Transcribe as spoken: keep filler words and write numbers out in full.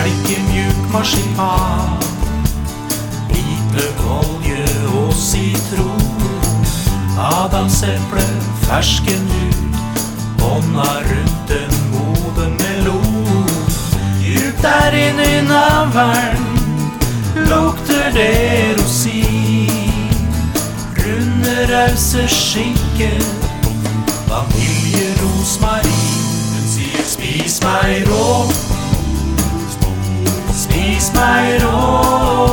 melkemjuk marsipan, hvitløkolje og sitron, adamseple, fersken ut, hånda rundt en moden melon. Djupt der inne i navlen lukter det rosin, runde rause skinke, vanilje, rosmarin. Hun sier spis meg rå, spis meg rå.